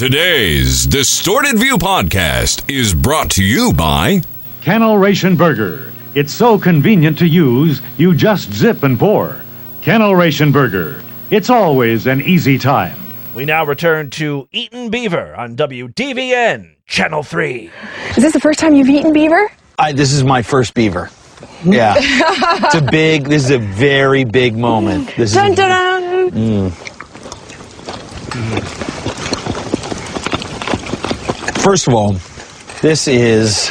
Today's Distorted View podcast is brought to you by Kennel Ration Burger. It's so convenient to use, you just zip and pour. Kennel Ration Burger. It's always an easy time. We now return to Eaten Beaver on WDVN, Channel 3. Is this the first time you've eaten beaver? This is my first beaver. Yeah. This is a very big moment. Dun, dun, dun. First of all, this is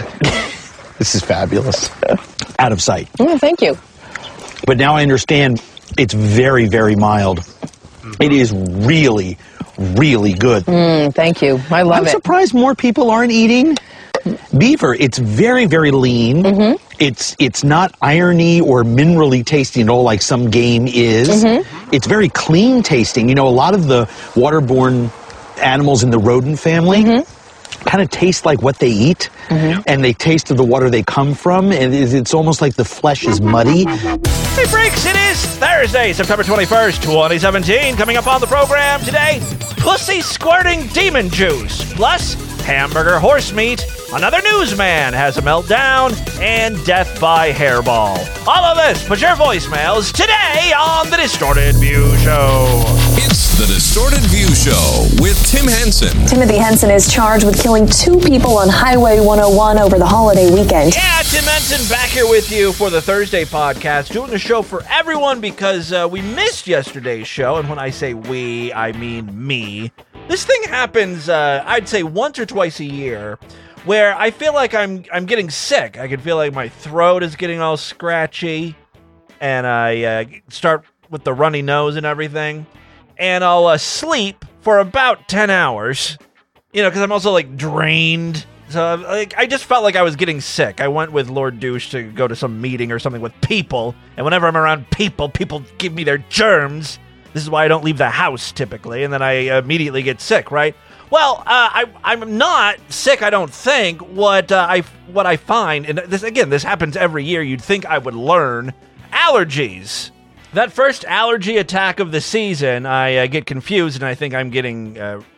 fabulous. Out of sight. Oh, thank you. But now I understand it's very, very mild. It is really, really good. Thank you. I love I'm it. surprised more people aren't eating beaver. It's very, very lean. It's not irony or minerally tasting at all like some game is. It's very clean tasting. You know, a lot of the waterborne animals in the rodent family kind of taste like what they eat, and they taste of the water they come from, and it's almost like the flesh is muddy. Hey, Freaks, it is Thursday, September 21st, 2017. Coming up on the program today, pussy squirting demon juice, plus hamburger horse meat, another newsman has a meltdown, and death by hairball. All of this, put your voicemails today on The Distorted View Show. It's The Distorted View Show with Tim Henson. Timothy Henson is charged with killing 2 people on Highway 101 over the holiday weekend. Yeah, Tim Henson back here with you for the Thursday podcast, doing a show for everyone because we missed yesterday's show, and when I say we, I mean me. This thing happens, I'd say once or twice a year, where I feel like I'm getting sick. I can feel like my throat is getting all scratchy, and I start with the runny nose and everything, and I'll sleep for about 10 hours, you know, because I'm also, like, drained. So, like, I just felt like I was getting sick. I went with Lord Douche to go to some meeting or something with people, and whenever I'm around people give me their germs. This is why I don't leave the house, typically, and then I immediately get sick, right? Well, I'm not sick, I don't think. What I find, and this happens every year, you'd think I would learn, allergies. That first allergy attack of the season, I get confused, and I think I'm getting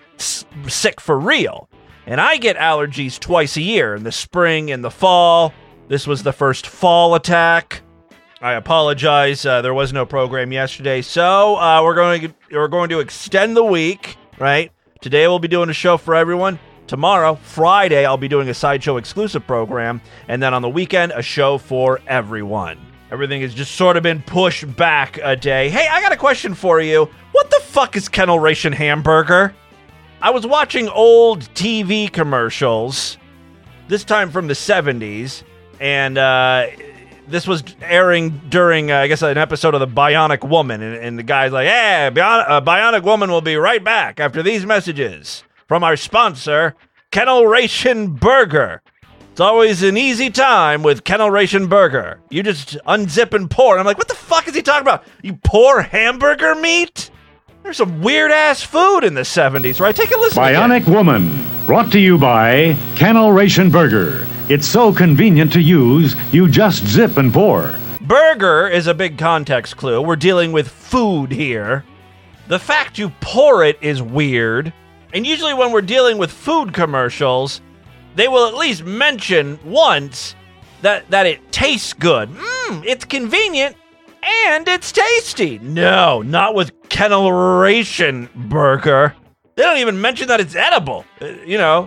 sick for real. And I get allergies twice a year, in the spring and the fall. This was the first fall attack. I apologize. There was no program yesterday, so we're going to extend the week. Right? Today we'll be doing a show for everyone. Tomorrow, Friday, I'll be doing a Sideshow exclusive program, and then on the weekend, a show for everyone. Everything has just sort of been pushed back a day. Hey, I got a question for you. What the fuck is Kennel Ration Hamburger? I was watching old TV commercials, this time from the 70s, and this was airing during, I guess, an episode of The Bionic Woman, and the guy's like, hey, Bionic Woman will be right back after these messages from our sponsor, Kennel Ration Burger. It's always an easy time with Kennel Ration Burger. You just unzip and pour. And I'm like, what the fuck is he talking about? You pour hamburger meat? There's some weird-ass food in the 70s, right? Take a listen Bionic Woman, brought to you by Kennel Ration Burger. It's so convenient to use, you just zip and pour. Burger is a big context clue. We're dealing with food here. The fact you pour it is weird. And usually when we're dealing with food commercials, they will at least mention once that it tastes good. It's convenient and it's tasty. No, not with Kennel Ration Burger. They don't even mention that it's edible. You know,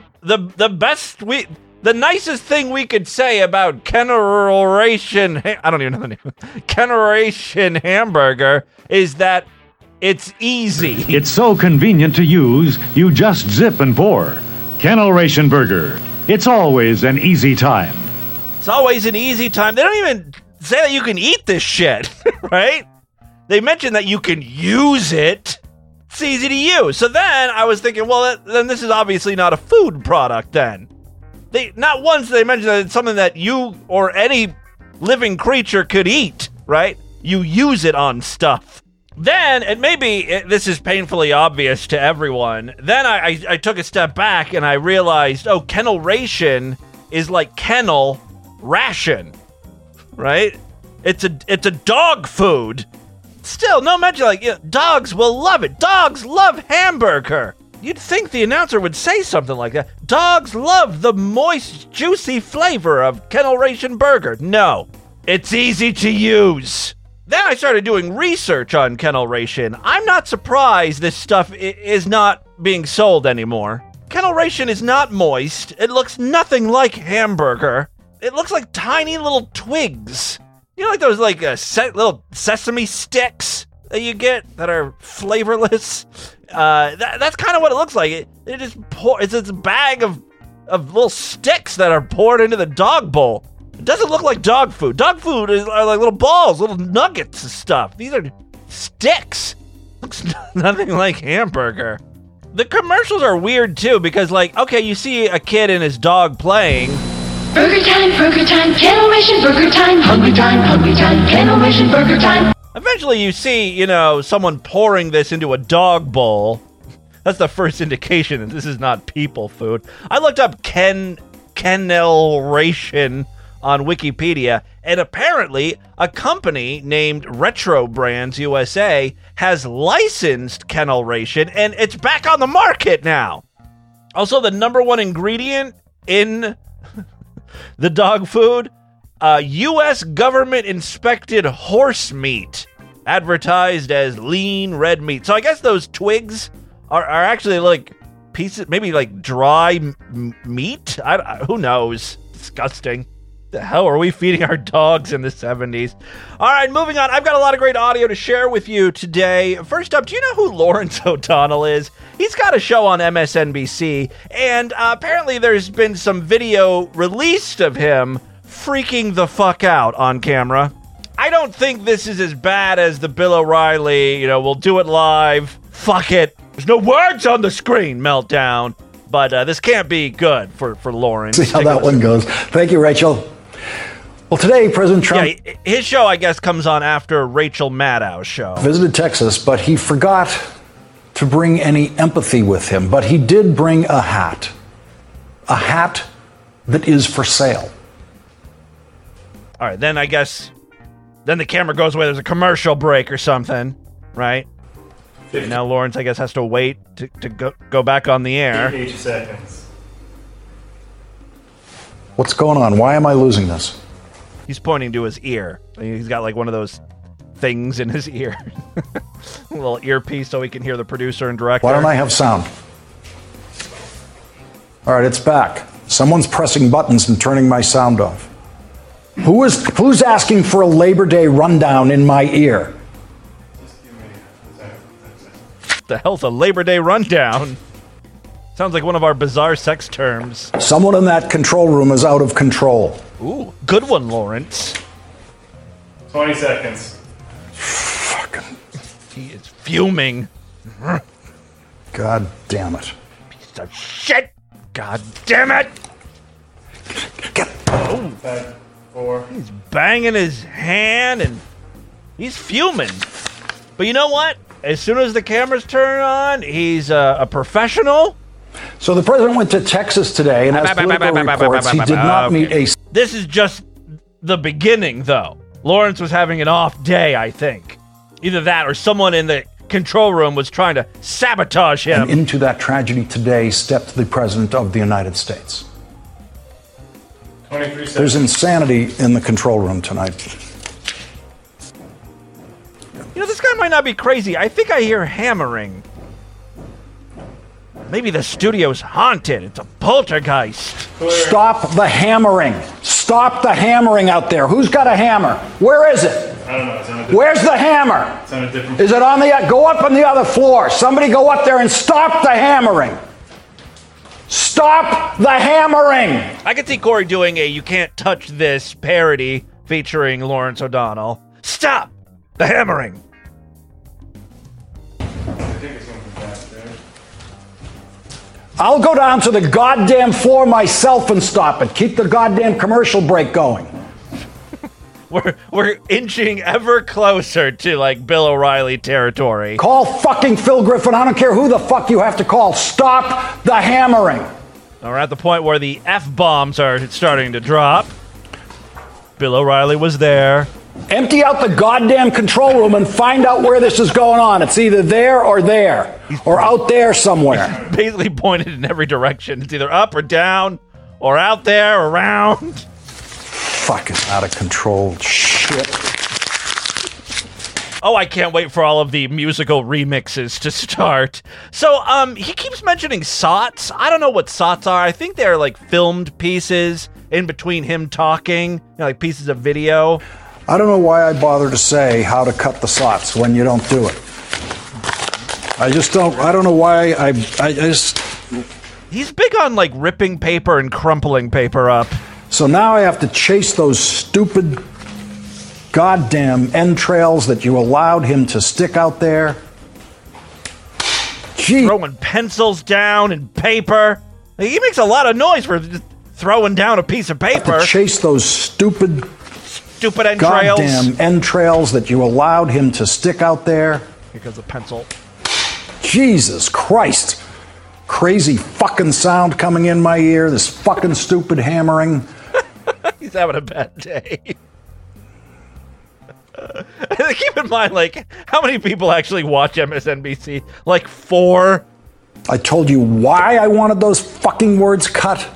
the nicest thing we could say about Kennel Ration, I don't even know the name, Kennel Ration Hamburger is that it's easy. It's so convenient to use, you just zip and pour. Kennel Ration Burger. It's always an easy time. It's always an easy time. They don't even say that you can eat this shit, right? They mention that you can use it. It's easy to use. So then I was thinking, well, then this is obviously not a food product then. Not once they mention that it's something that you or any living creature could eat, right? You use it on stuff. Then, and maybe this is painfully obvious to everyone, then I took a step back and I realized, Kennel Ration is like kennel ration, right? It's a dog food. Still, no mention, dogs will love it. Dogs love hamburger. You'd think the announcer would say something like that. Dogs love the moist, juicy flavor of Kennel Ration Burger. No, it's easy to use. Then I started doing research on Kennel Ration. I'm not surprised this stuff is not being sold anymore. Kennel Ration is not moist. It looks nothing like hamburger. It looks like tiny little twigs. You know, like those little sesame sticks that you get that are flavorless. That's kind of what it looks like. It's a bag of little sticks that are poured into the dog bowl. It doesn't look like dog food. Dog food are like little balls, little nuggets and stuff. These are sticks. Looks nothing like hamburger. The commercials are weird too because, like, okay, you see a kid and his dog playing. Burger time, Kennel Ration Burger time, hungry time, Kennel Ration Burger time. Eventually you see, someone pouring this into a dog bowl. That's the first indication that this is not people food. I looked up Kennel Ration on Wikipedia, and apparently a company named Retro Brands USA has licensed Kennel Ration, and it's back on the market now. Also, the number one ingredient in the dog food, U.S. government-inspected horse meat, advertised as lean red meat. So I guess those twigs are actually like pieces, maybe like dry meat? Who knows? Disgusting. The hell are we feeding our dogs in the 70s? All right, moving on. I've got a lot of great audio to share with you today. First up, do you know who Lawrence O'Donnell is? He's got a show on MSNBC, and apparently there's been some video released of him freaking the fuck out on camera. I don't think this is as bad as the Bill O'Reilly, we'll do it live, fuck it, there's no words on the screen meltdown. But this can't be good for Lawrence. See how that one goes. Thank you, Rachel. Well, today, President Trump... Yeah, his show, I guess, comes on after Rachel Maddow's show. ...visited Texas, but he forgot to bring any empathy with him. But he did bring a hat. A hat that is for sale. All right, then I guess... Then the camera goes away. There's a commercial break or something, right? And now Lawrence, I guess, has to wait to go back on the air. 8 seconds. What's going on? Why am I losing this? He's pointing to his ear. He's got like one of those things in his ear. A little earpiece so he can hear the producer and director. Why don't I have sound? All right, it's back. Someone's pressing buttons and turning my sound off. Who's asking for a Labor Day rundown in my ear? The hell's a Labor Day rundown? Sounds like one of our bizarre sex terms. Someone in that control room is out of control. Ooh, good one, Lawrence. 20 seconds. Fucking... He is fuming. God damn it. Piece of shit! God damn it! Get... Oh. 5, 4. He's banging his hand and he's fuming. But you know what? As soon as the cameras turn on, he's a professional. So the president went to Texas today, and as political reports, he did not meet a... This is just the beginning, though. Lawrence was having an off day, I think. Either that or someone in the control room was trying to sabotage him. And into that tragedy today stepped the president of the United States. 23 seconds. There's insanity in the control room tonight. This guy might not be crazy. I think I hear hammering. Maybe the studio's haunted. It's a poltergeist. Clear. Stop the hammering. Stop the hammering out there. Who's got a hammer? Where is it? I don't know. It's on a different... Where's the hammer? It's on a different... Is it on the... Go up on the other floor. Somebody go up there and stop the hammering. Stop the hammering. I could see Corey doing a You Can't Touch This parody featuring Lawrence O'Donnell. Stop the hammering. I'll go down to the goddamn floor myself and stop it. Keep the goddamn commercial break going. We're inching ever closer to like Bill O'Reilly territory. Call fucking Phil Griffin. I don't care who the fuck you have to call. Stop the hammering. We're at the point where the F-bombs are starting to drop. Bill O'Reilly was there. Empty out the goddamn control room and find out where this is going on. It's either there or out there somewhere. Basically pointed in every direction. It's either up or down or out there or around. Fucking out of control shit. Oh, I can't wait for all of the musical remixes to start. So, he keeps mentioning SOTs. I don't know what SOTs are. I think they're like filmed pieces in between him talking, like pieces of video. I don't know why I bother to say how to cut the SOTs when you don't do it. I don't know why I just... He's big on like ripping paper and crumpling paper up. So now I have to chase those stupid goddamn entrails that you allowed him to stick out there. Gee. Throwing pencils down and paper. He makes a lot of noise for just throwing down a piece of paper. I have to chase those stupid entrails. Goddamn entrails that you allowed him to stick out there. Here comes a pencil. Jesus Christ. Crazy fucking sound coming in my ear. This fucking stupid hammering. He's having a bad day. Keep in mind, like, how many people actually watch MSNBC? Like 4? I told you why I wanted those fucking words cut.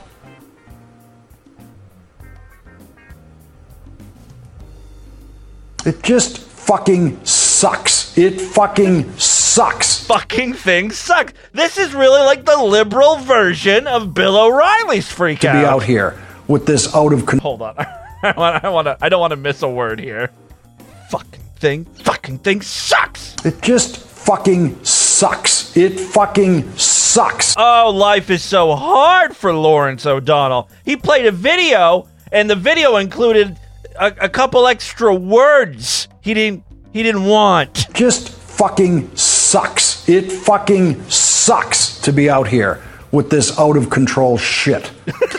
It just fucking sucks. It fucking sucks. Fucking thing sucks. This is really like the liberal version of Bill O'Reilly's freak out. To be out here with this out of control. Hold on. I don't want to miss a word here. Fucking thing sucks. It just fucking sucks. It fucking sucks. Oh, life is so hard for Lawrence O'Donnell. He played a video, and the video included a couple extra words he didn't want. Just fucking sucks. It fucking sucks to be out here with this out of control shit.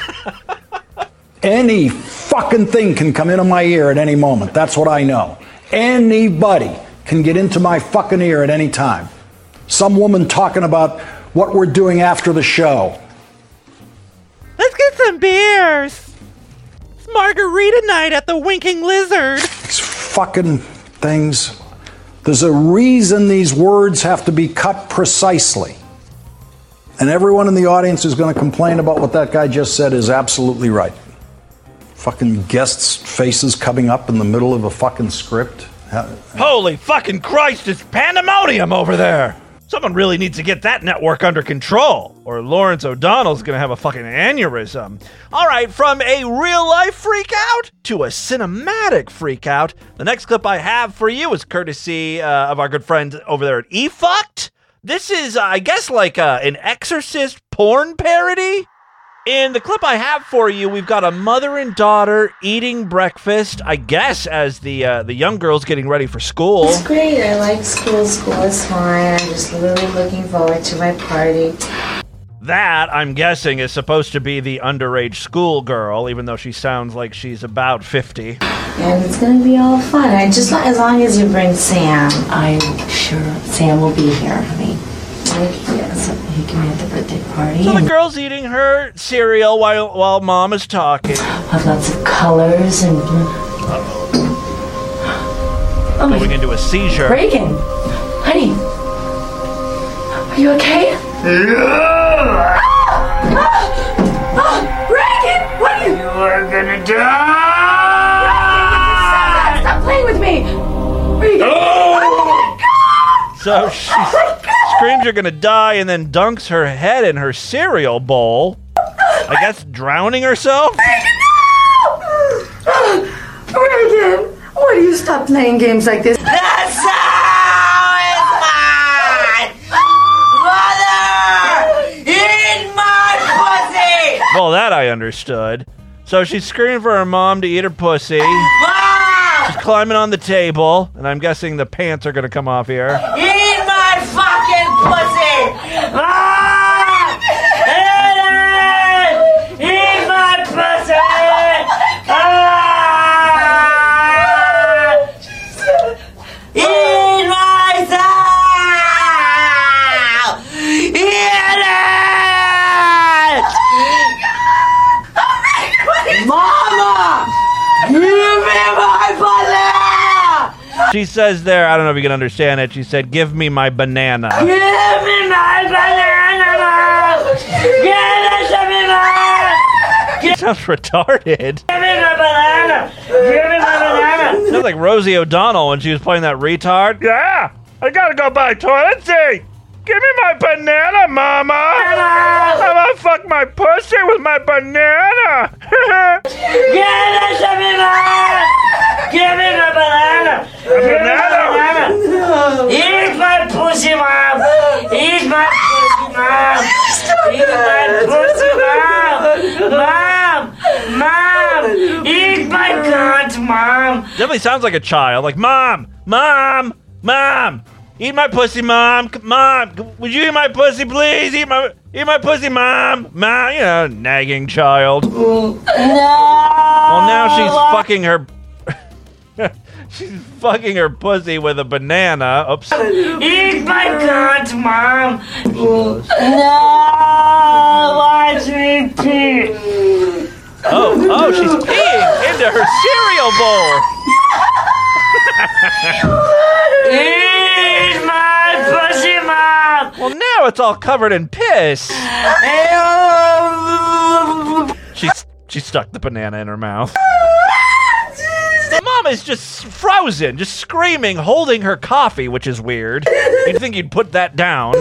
Any fucking thing can come into my ear at any moment. That's what I know. Anybody can get into my fucking ear at any time. Some woman talking about what we're doing after the show. Let's get some beers. It's margarita night at the Winking Lizard. These fucking things. There's a reason these words have to be cut precisely. And everyone in the audience who's going to complain about what that guy just said is absolutely right. Fucking guests' faces coming up in the middle of a fucking script. Holy fucking Christ, it's pandemonium over there. Someone really needs to get that network under control, or Lawrence O'Donnell's gonna have a fucking aneurysm. All right, from a real-life freak-out to a cinematic freak-out, the next clip I have for you is courtesy of our good friend over there at eFucked. This is, I guess, like an Exorcist porn parody. In the clip I have for you, we've got a mother and daughter eating breakfast, I guess, as the young girl's getting ready for school. It's great. I like school. School is fine. I'm just really looking forward to my party. That, I'm guessing, is supposed to be the underage schoolgirl, even though she sounds like she's about 50. And it's going to be all fun. And just as long as you bring Sam, I'm sure Sam will be here, honey. So he can be at the birthday party. So the girl's eating her cereal while mom is talking. Have lots of colors and... Going into a seizure. Reagan! Honey! Are you okay? Yeah! Reagan! What are you... You are gonna die! Stop playing with me! Reagan! Oh my God! So she screams you're gonna die and then dunks her head in her cereal bowl. I guess drowning herself? Reagan, no! Reagan, why do you stop playing games like this? That's how it's mine! Mother! Eat my pussy! Well, that I understood. So she's screaming for her mom to eat her pussy. Mom! She's climbing on the table, and I'm guessing the pants are gonna come off here. Eat my fucking pussy! Ah! Eat my pussy! Ah! Eat myself! Eat it! Mama! Give me my pussy! She says there, I don't know if you can understand it, she said, give me my banana. Give me my banana, Mom! Give me my... It sounds retarded. Give me my banana! Give me my banana! Sounds like Rosie O'Donnell when she was playing that retard. Yeah, I gotta go buy toilet seat. Give me my banana, Mama. I'm gonna fuck my pussy with my banana. Give me my... Give me my banana! Give me my banana! Eat my pussy, Mom! Eat my pussy, Mom! Eat my pussy, Mom! Mom! Eat my cunt, Mom! Definitely sounds like a child. Like, Mom! Eat my pussy, Mom! Mom! Would you eat my pussy, please? Eat my pussy, Mom! Mom! You know, nagging child. No! Well, now she's fucking her... She's fucking her pussy with a banana. Oops. Eat my cunt, Mom! No! Watch me pee! Oh, she's peeing into her cereal bowl. Eat my pussy, Mom! Well, now it's all covered in piss. She stuck the banana in her mouth. The mom is just frozen, just screaming, holding her coffee, which is weird. You'd think you'd put that down.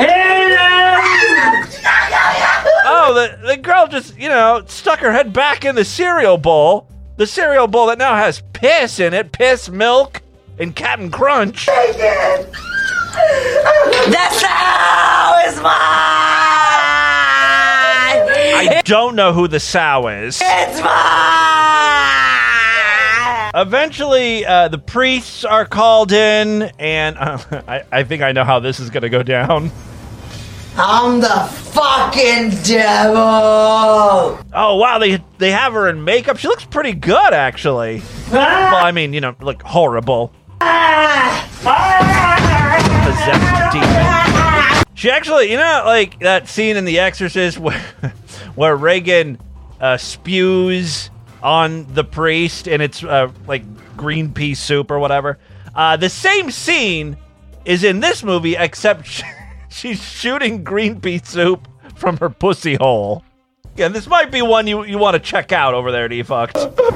Oh, the girl just, stuck her head back in the cereal bowl. The cereal bowl that now has piss in it, piss, milk, and Captain Crunch. The sow is mine! I don't know who the sow is. It's mine! Eventually, the priests are called in, and I think I know how this is going to go down. I'm the fucking devil! Oh, wow, they have her in makeup. She looks pretty good, actually. Well, I mean, like horrible. Possessed demon. She actually, like that scene in The Exorcist where Reagan spews on the priest and it's like green pea soup or whatever. The same scene is in this movie, except she's shooting green pea soup from her pussy hole. Yeah, this might be one you want to check out over there, Defucked.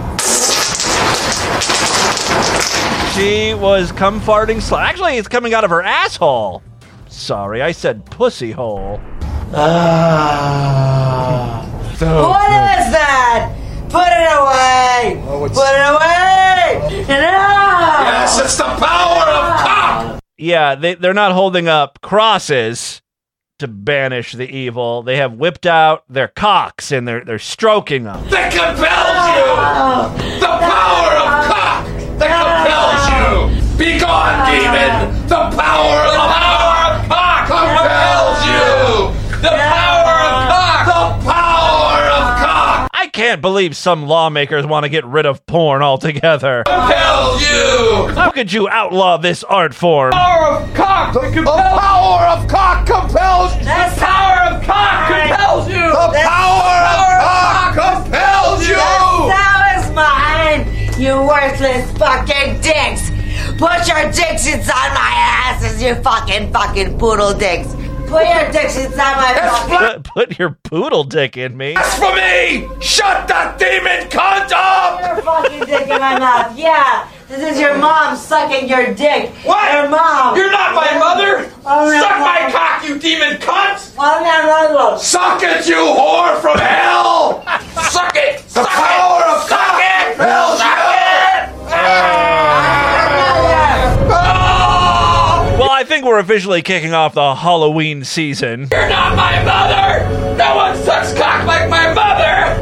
She was cum farting actually, it's coming out of her asshole. Sorry, I said pussy hole. What is that? Put it away! Put it away! No! Yes, it's the power of cock! Yeah, they're not holding up crosses to banish the evil. They have whipped out their cocks and they're stroking them. That compels you! The power of cock that compels you! Be gone, demon! The power of cock compels you! The power of cock! The power of cock! I can't believe some lawmakers want to get rid of porn altogether. Compels you! How could you outlaw this art form? Power of cock! The power of cock compels you! The power of cock compels you! The power of cock compels you! That is mine! You worthless fucking dicks! Put your dicks inside my asses, you fucking poodle dicks! Put your dicks inside my fucking... Put your poodle dick in me. That's for me! Shut that demon cunt up! Your fucking dick in my mouth, yeah! This is your mom sucking your dick. What? Your mom! You're not my mother! Suck my cock, you demon cunt! Suck it, you whore from hell! Suck it! The power of cock compels you! Well, I think we're officially kicking off the Halloween season. You're not my mother! No one sucks cock like my mother!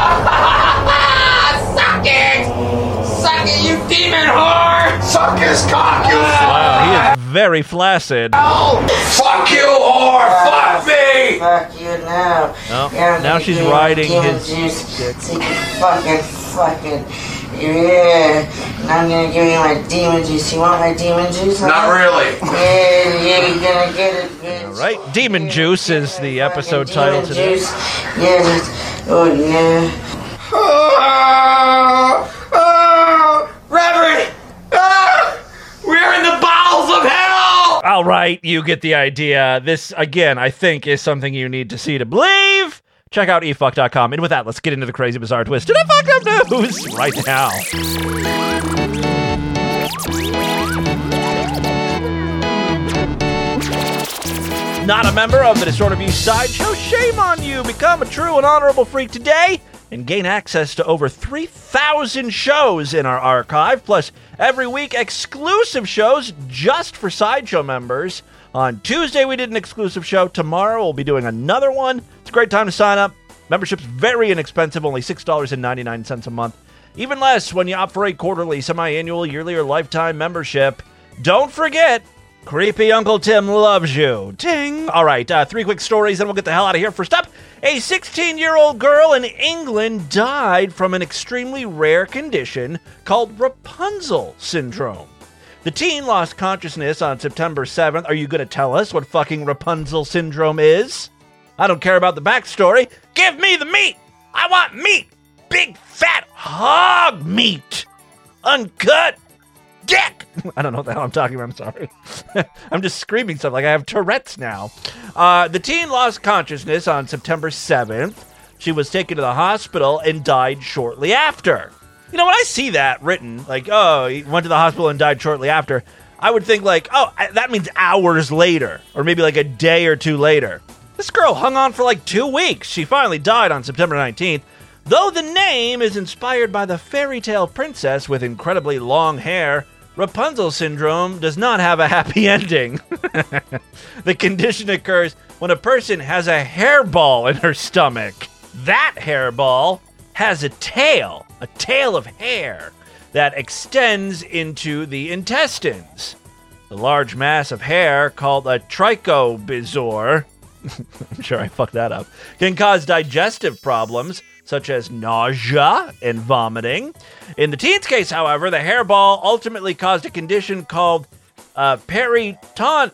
Suck it! Suck it, you demon whore! Suck his cock, you Wow, he is very flaccid. Oh, fuck you, whore! Fuck me! Fuck you now. Oh, now she's riding his dick. So you can fucking... Yeah, and I'm gonna give you my demon juice. You want my demon juice? Huh? Not really. Yeah, you're gonna get it, bitch. All right, Demon Juice is the episode title today. Juice. Yeah, oh yeah. Reverend! All right, you get the idea. This, again, I think is something you need to see to believe. Check out efuck.com. And with that, let's get into the crazy, bizarre twist and fucked up news right now. Not a member of the Distorted View Sideshow? Shame on you. Become a true and honorable freak today and gain access to over 3,000 shows in our archive, plus every week exclusive shows just for Sideshow members. On Tuesday, we did an exclusive show. Tomorrow, we'll be doing another one. It's a great time to sign up. Membership's very inexpensive, only $6.99 a month. Even less when you opt for a quarterly, semi-annual, yearly, or lifetime membership. Don't forget, Creepy Uncle Tim loves you. Ting! All right, 3 quick stories, then we'll get the hell out of here. First up, a 16-year-old girl in England died from an extremely rare condition called Rapunzel syndrome. The teen lost consciousness on September 7th. Are you going to tell us what fucking Rapunzel syndrome is? I don't care about the backstory. Give me the meat! I want meat! Big fat hog meat! Uncut dick! I don't know what the hell I'm talking about, I'm sorry. I'm just screaming stuff like I have Tourette's now. The teen lost consciousness on September 7th. She was taken to the hospital and died shortly after. You know, when I see that written, like, oh, he went to the hospital and died shortly after, I would think like, oh, that means hours later, or maybe like a day or two later. This girl hung on for like 2 weeks. She finally died on September 19th. Though the name is inspired by the fairy tale princess with incredibly long hair, Rapunzel syndrome does not have a happy ending. The condition occurs when a person has a hairball in her stomach. That hairball has a tail of hair that extends into the intestines. The large mass of hair, called a trichobezoar, I'm sure I fucked that up, can cause digestive problems such as nausea and vomiting. In the teen's case, however, the hairball ultimately caused a condition called peritonitis.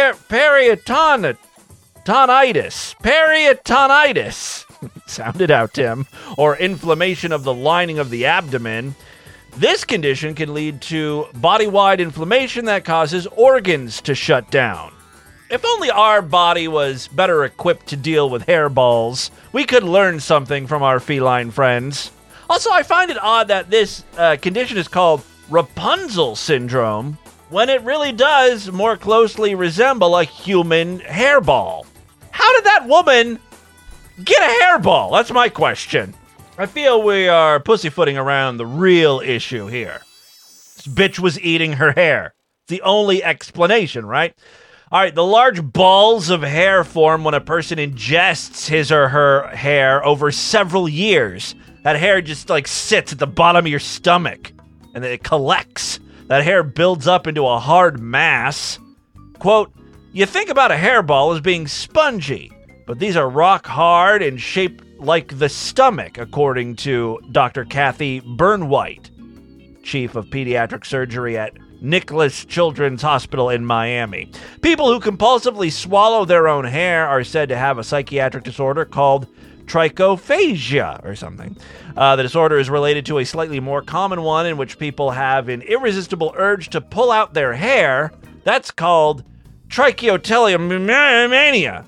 Sound it out, Tim. Or inflammation of the lining of the abdomen. This condition can lead to body-wide inflammation that causes organs to shut down. If only our body was better equipped to deal with hairballs, we could learn something from our feline friends. Also, I find it odd that this condition is called Rapunzel syndrome when it really does more closely resemble a human hairball. How did that woman get a hairball? That's my question. I feel we are pussyfooting around the real issue here. This bitch was eating her hair. It's the only explanation, right? All right, the large balls of hair form when a person ingests his or her hair over several years. That hair just like sits at the bottom of your stomach and then it collects. That hair builds up into a hard mass. Quote, you think about a hairball as being spongy, but these are rock hard and shaped like the stomach, according to Dr. Kathy Burnwhite, chief of pediatric surgery at Nicholas Children's Hospital in Miami. People who compulsively swallow their own hair are said to have a psychiatric disorder called trichophagia or something. The disorder is related to a slightly more common one in which people have an irresistible urge to pull out their hair. That's called trichotillomania.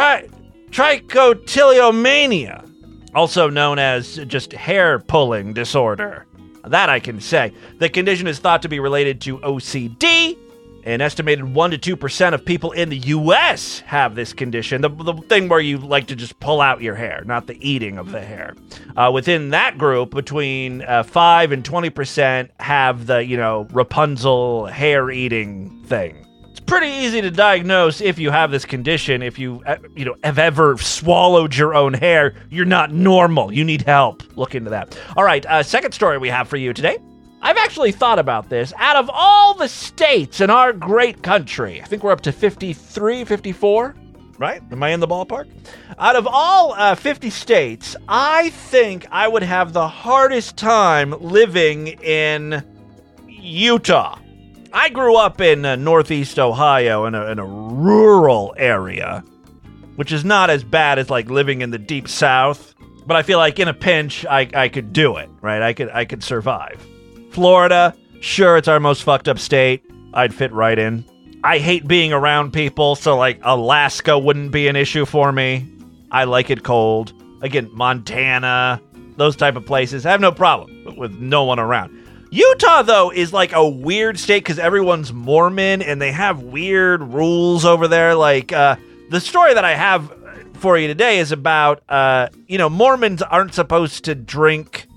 Trichotillomania, also known as just hair pulling disorder. That I can say. The condition is thought to be related to OCD. An estimated 1% to 2% of people in the U.S. have this condition. The thing where you like to just pull out your hair, not the eating of the hair. Within that group, between 5 and 20% have the, Rapunzel hair eating thing. It's pretty easy to diagnose if you have this condition. If you, have ever swallowed your own hair, you're not normal. You need help. Look into that. All right, second story we have for you today. I've actually thought about this. Out of all the states in our great country, I think we're up to 53, 54, right? Am I in the ballpark? Out of all 50 states, I think I would have the hardest time living in Utah. I grew up in Northeast Ohio in a rural area, which is not as bad as like living in the deep South. But I feel like in a pinch, I could do it, right? I could survive. Florida, sure, it's our most fucked up state. I'd fit right in. I hate being around people, so like Alaska wouldn't be an issue for me. I like it cold. Again, Montana, those type of places, I have no problem with no one around. Utah, though, is like a weird state because everyone's Mormon and they have weird rules over there. Like, the story that I have for you today is about, Mormons aren't supposed to drink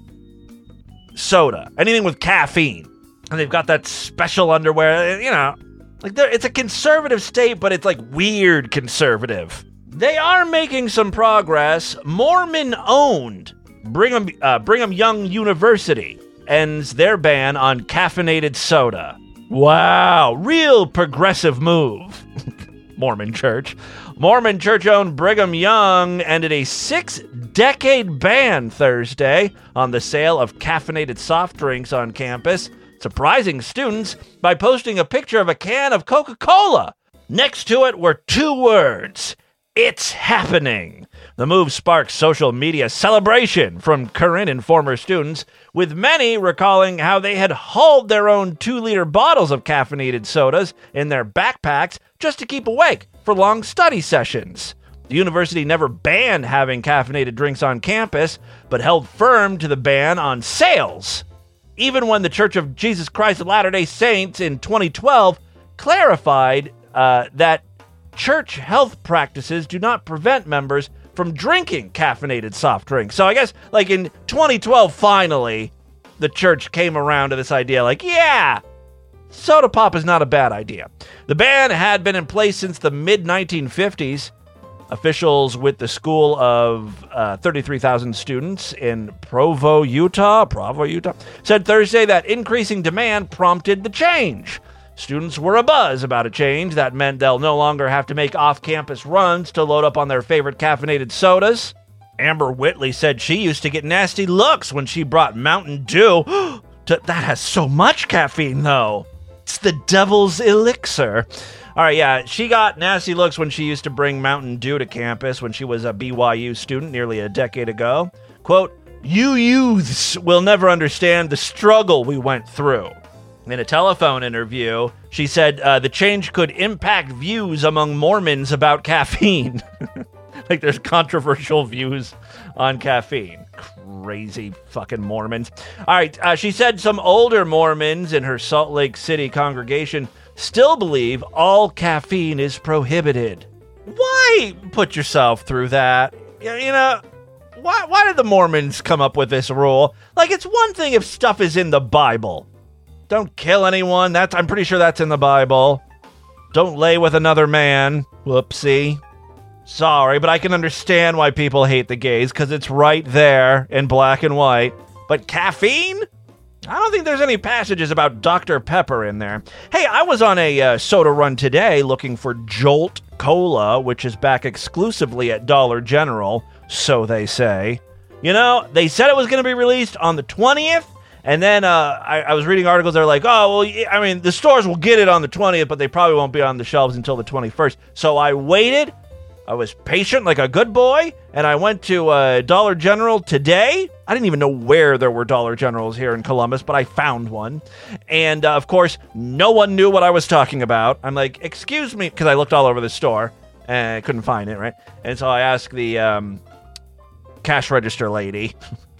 soda, anything with caffeine. And they've got that special underwear, like it's a conservative state, but it's like weird conservative. They are making some progress. Mormon-owned Brigham Young University ends their ban on caffeinated soda. Wow, real progressive move. Mormon Church-owned Brigham Young ended a 6-decade ban Thursday on the sale of caffeinated soft drinks on campus, surprising students by posting a picture of a can of Coca-Cola. Next to it were 2 words: "It's happening." The move sparked social media celebration from current and former students, with many recalling how they had hauled their own 2-liter bottles of caffeinated sodas in their backpacks just to keep awake for long study sessions. The university never banned having caffeinated drinks on campus, but held firm to the ban on sales. Even when the Church of Jesus Christ of Latter-day Saints in 2012 clarified that church health practices do not prevent members from drinking caffeinated soft drinks. So I guess, like in 2012, finally, the church came around to this idea, like, yeah, soda pop is not a bad idea. The ban had been in place since the mid-1950s. Officials with the school of 33,000 students in Provo, Utah, said Thursday that increasing demand prompted the change. Students were abuzz about a change that meant they'll no longer have to make off-campus runs to load up on their favorite caffeinated sodas. Amber Whitley said she used to get nasty looks when she brought Mountain Dew. That has so much caffeine, though. It's the devil's elixir. All right, yeah, she got nasty looks when she used to bring Mountain Dew to campus when she was a BYU student nearly a decade ago. Quote, "You youths will never understand the struggle we went through." In a telephone interview, she said the change could impact views among Mormons about caffeine. Like there's controversial views on caffeine. Crazy fucking Mormons. All right, she said some older Mormons in her Salt Lake City congregation still believe all caffeine is prohibited. Why put yourself through that? Why did the Mormons come up with this rule? Like, it's one thing if stuff is in the Bible. Don't kill anyone. I'm pretty sure that's in the Bible. Don't lay with another man. Whoopsie. Sorry, but I can understand why people hate the gays, because it's right there in black and white. But caffeine? I don't think there's any passages about Dr. Pepper in there. Hey, I was on a soda run today looking for Jolt Cola, which is back exclusively at Dollar General, so they say. They said it was going to be released on the 20th, and then I was reading articles that are like, the stores will get it on the 20th, but they probably won't be on the shelves until the 21st. So I waited. I was patient like a good boy, and I went to Dollar General today. I didn't even know where there were Dollar Generals here in Columbus, but I found one. And, of course, no one knew what I was talking about. I'm like, excuse me, because I looked all over the store, and I couldn't find it, right? And so I asked the cash register lady,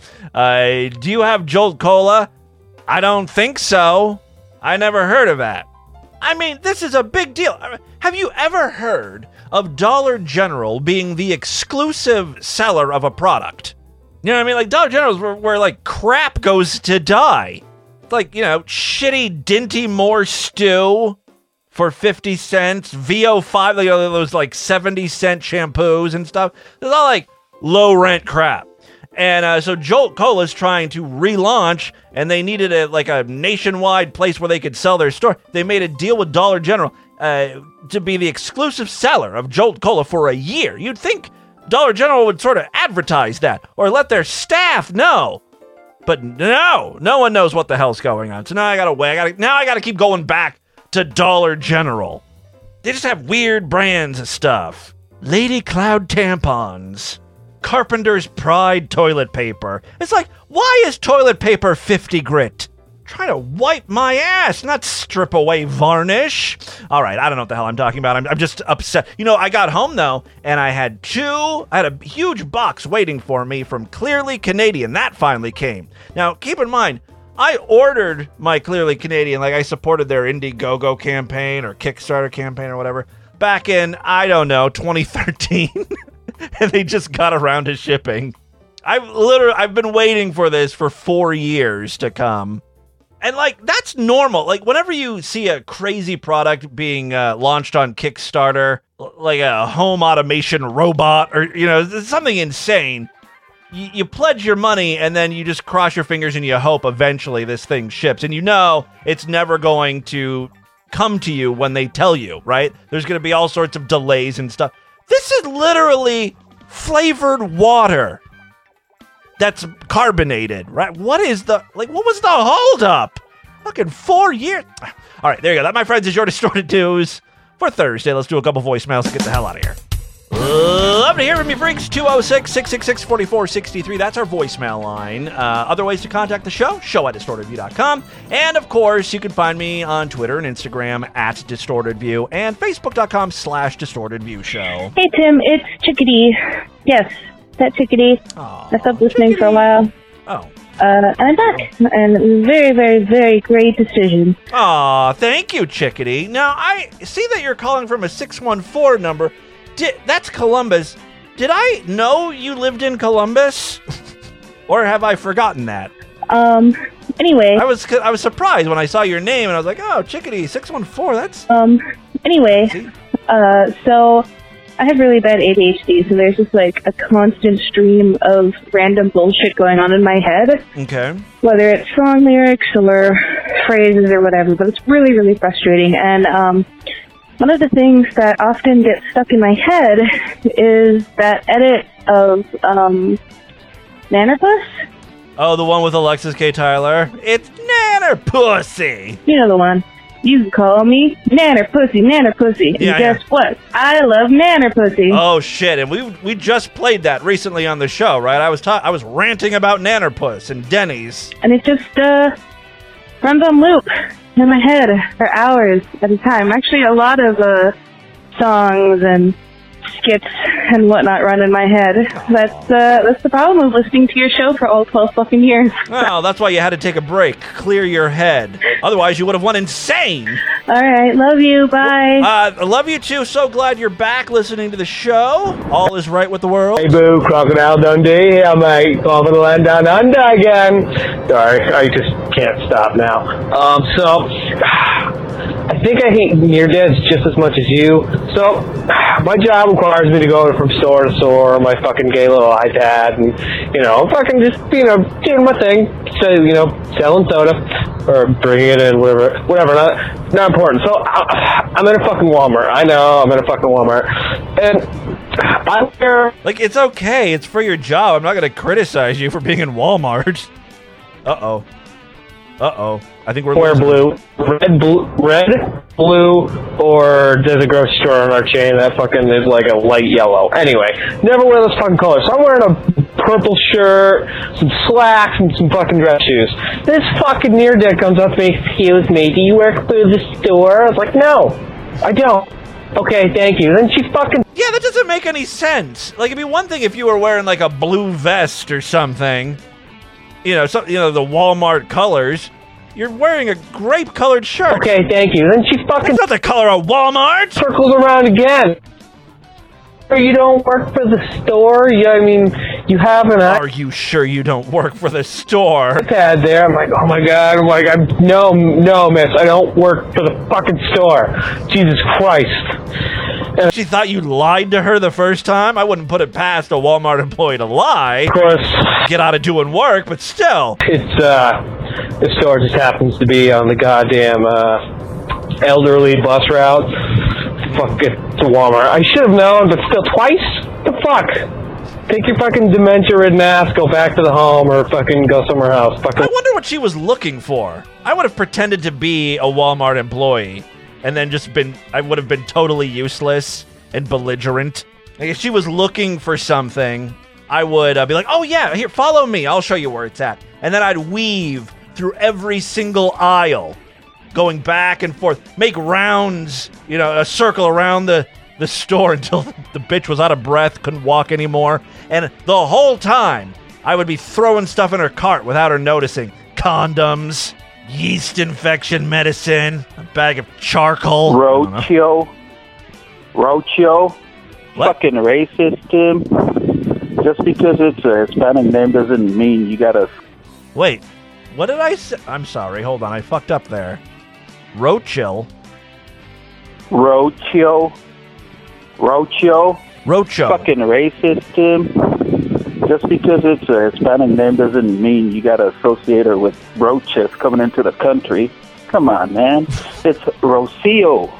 do you have Jolt Cola? I don't think so. I never heard of that. I mean, this is a big deal. Have you ever heard of Dollar General being the exclusive seller of a product? You know what I mean? Like, Dollar General is where like, crap goes to die. Like, shitty Dinty Moore stew for 50 cents, VO5, those, 70-cent shampoos and stuff. It's all, low-rent crap. And so Jolt Cola is trying to relaunch, and they needed a nationwide place where they could sell their store. They made a deal with Dollar General to be the exclusive seller of Jolt Cola for a year. You'd think Dollar General would sort of advertise that or let their staff know. But no one knows what the hell's going on. So now I gotta wait. Now I gotta keep going back to Dollar General. They just have weird brands of stuff. Lady Cloud tampons. Carpenter's Pride toilet paper. It's like, why is toilet paper 50 grit? trying to wipe my ass, not strip away varnish. All right, I don't know what the hell I'm talking about. I'm just upset. You know, I got home, though, and I had a huge box waiting for me from Clearly Canadian. That finally came. Now, keep in mind, I ordered my Clearly Canadian, like I supported their Indiegogo campaign or Kickstarter campaign or whatever, back in, I don't know, 2013. And they just got around to shipping. I've been waiting for this for 4 years to come. And, like, that's normal. Like, whenever you see a crazy product being launched on Kickstarter, like a home automation robot or, you know, something insane, you pledge your money and then you just cross your fingers and you hope eventually this thing ships. And you know it's never going to come to you when they tell you, right? There's going to be all sorts of delays and stuff. This is literally flavored water that's carbonated, right? What was the holdup? Fucking 4 years. All right, there you go. That, my friends, is your Distorted News for Thursday. Let's do a couple voicemails to get the hell out of here. Love to hear from you, freaks. 206-666-4463. That's our voicemail line. Other ways to contact the show, show@distortedview.com. And, of course, you can find me on Twitter and Instagram @DistortedView and Facebook.com/DistortedViewShow. Hey, Tim. It's Chickadee. Yes, that Chickadee. I stopped listening for a while. Oh. And I'm back. And it was a very, very, very great decision. Aw, thank you, Chickadee. Now, I see that you're calling from a 614 number. That's Columbus. Did I know you lived in Columbus? Or have I forgotten that? Anyway. I was surprised when I saw your name, and I was like, oh, Chickadee, 614, that's... Anyway. So... I have really bad ADHD, so there's just like a constant stream of random bullshit going on in my head. Okay. Whether it's song lyrics or phrases or whatever, but it's really, really frustrating. And one of the things that often gets stuck in my head is that edit of Nannerpuss. Oh, the one with Alexis K. Tyler? It's Nannerpussy! You know the one. You can call me Nannerpussy. And guess what? I love Nannerpussy. Oh, shit. And we just played that recently on the show, right? I was ranting about Nannerpuss and Denny's. And it just runs on loop in my head for hours at a time. Actually, a lot of songs and skits and whatnot run in my head. That's the problem with listening to your show for all 12 fucking years. Well, that's why you had to take a break, clear your head. Otherwise, you would have went insane. All right, love you. Bye. Love you too. So glad you're back listening to the show. All is right with the world. Hey, boo, Crocodile Dundee here, mate. Calling for the land down under again. Sorry, I just can't stop now. I think I hate near-deads just as much as you. So, my job requires me to go from store to store on my fucking gay little iPad and, fucking just, doing my thing. So, selling soda or bringing it in, whatever. Not important. So, I'm in a fucking Walmart. I know, I'm in a fucking Walmart. And I'm here. Like, it's okay. It's for your job. I'm not going to criticize you for being in Walmart. Uh-oh. I think we're blue. Red, blue, or there's a grocery store on our chain that fucking is like a light yellow. Anyway, never wear those fucking colors. So I'm wearing a purple shirt, some slacks, and some fucking dress shoes. This fucking near-dead comes up to me, excuse me, do you work for the store? I was like, no, I don't. Okay, thank you. Then she fucking... Yeah, that doesn't make any sense. Like, it'd be one thing if you were wearing, like, a blue vest or something. The Walmart colors. You're wearing a grape-colored shirt. Okay, thank you. Then she fucking... That's not the color of Walmart! Circles around again. You don't work for the store? You have an... Are you sure you don't work for the store? iPad there. I'm like, oh my god. I'm like, no, miss. I don't work for the fucking store. Jesus Christ. And she thought you lied to her the first time? I wouldn't put it past a Walmart employee to lie. Of course. Get out of doing work, but still. This store just happens to be on the goddamn, elderly bus route. Fuck it to Walmart. I should have known, but still, twice? The fuck? Take your fucking dementia-ridden ass, go back to the home, or fucking go somewhere else. I wonder what she was looking for. I would have pretended to be a Walmart employee, and then I would have been totally useless and belligerent. Like, if she was looking for something, I would be like, oh yeah, here, follow me, I'll show you where it's at. And then I'd weave through every single aisle, going back and forth, make rounds, a circle around the store until the bitch was out of breath, couldn't walk anymore. And the whole time, I would be throwing stuff in her cart without her noticing. Condoms, yeast infection medicine, a bag of charcoal. Rocio. Fucking racist, Tim. Just because it's a Hispanic name doesn't mean you gotta... Wait, what did I say? I'm sorry, hold on, I fucked up there. Rocio. Fucking racist, Tim. Just because it's a Hispanic name doesn't mean you gotta associate her with roaches coming into the country. Come on, man. It's Rocio.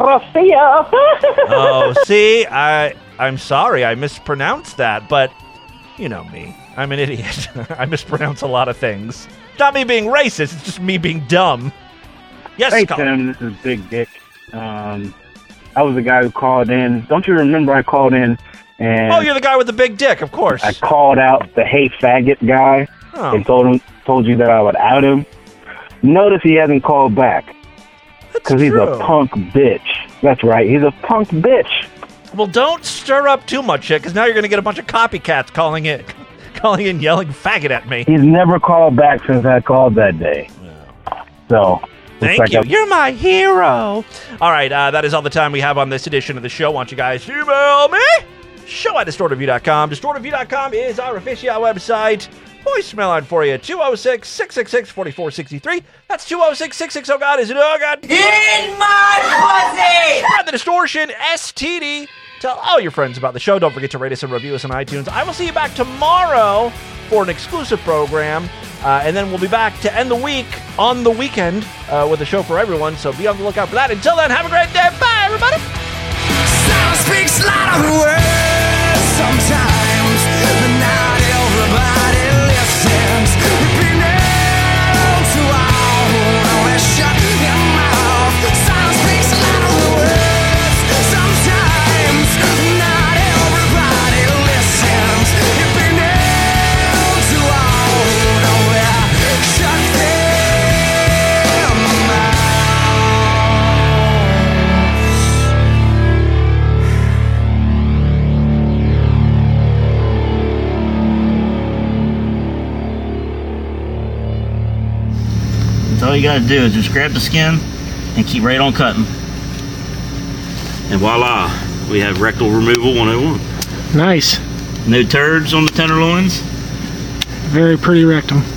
Oh, see, I'm sorry, I mispronounced that, but you know me. I'm an idiot. I mispronounce a lot of things. It's not me being racist, it's just me being dumb. Yes, hey, Scott. Tim, this is Big Dick. I was the guy who called in. Don't you remember I called in and... Oh, you're the guy with the big dick, of course. I called out the hey faggot guy and told you that I would out him. Notice he hasn't called back. Because he's a punk bitch. That's right, he's a punk bitch. Well, don't stir up too much shit, because now you're going to get a bunch of copycats calling in, yelling faggot at me. He's never called back since I called that day. So... Thank you. You're my hero. All right, that is all the time we have on this edition of the show. Why don't you guys email me? show@distortedview.com. Distortedview.com is our official website. Voicemail line for you, 206-666-4463. That's 206-660-GOD. Is it God? In my pussy! Spread the distortion, STD. Tell all your friends about the show. Don't forget to rate us and review us on iTunes. I will see you back tomorrow for an exclusive program. And then we'll be back to end the week on the weekend with a show for everyone. So be on the lookout for that. Until then, have a great day. Bye, everybody. Sound speaks louder than words sometimes, but not everybody listens. You've been able to always shut your mouth. Sound speaks louder than words sometimes, not everybody listens. You've been able to always shut their All you gotta do is just grab the skin and keep right on cutting. And voila, we have rectal removal 101. Nice. No turds on the tenderloins. Very pretty rectum.